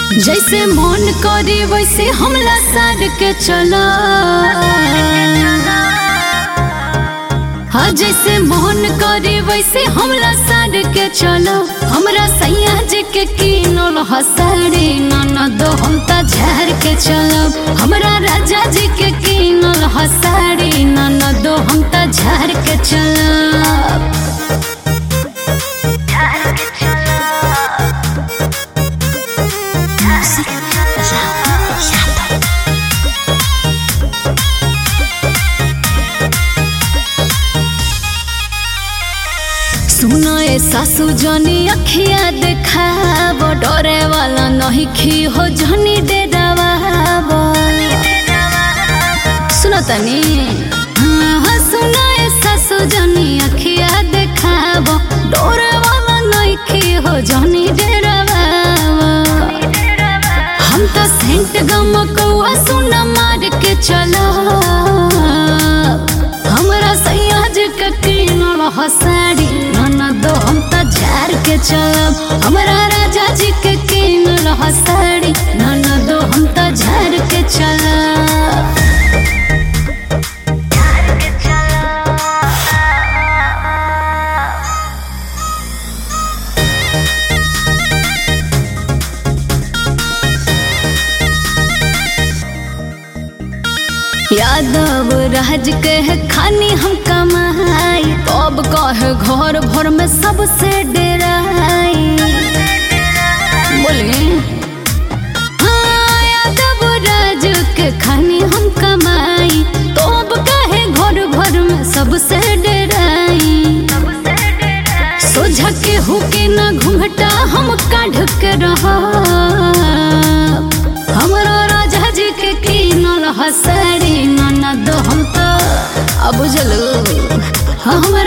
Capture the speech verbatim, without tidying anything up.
जैसे मन करे वैसे हमला सार के चला। हाँ जैसे मन करे वैसे हमला सार के चला। हमरा सैया जी के कीनल हसाड़ी ननद हम त झार के चलब। हमरा राजा जी के कीनल हसाड़ी ननद हम त झार के चलब। सुनो ए सासू जनी अखिया देखाब, डरे वाला नहीं खी हो जनी डेरावा। सुनो तनी हाँ सुनो ए सासू जनी अखिया देखाब, डरे वाला नहीं खी हो जनी डेरावा। हम तो सेंट गम कौआ सुना मार के चला। हमरा सैया जी के कीनल हसाड़ी ननद हम त झार के चलब। हमरा राजा जी के कीनल हसाड़ी ननद हम त झार के चलब। यादव राज के खानी हम कमाई, तब कहे घर भर में सबसे डेराई। बोले हाँ यादव राज के खानी हम कमाई, तब कहे घर भर में सबसे डेराई। सोझा के हुके ना घूंघटा हम काढ़ के रहा। हमरा राजा जी के कीनल हसाड़ी ननद हम त अब जलो। हम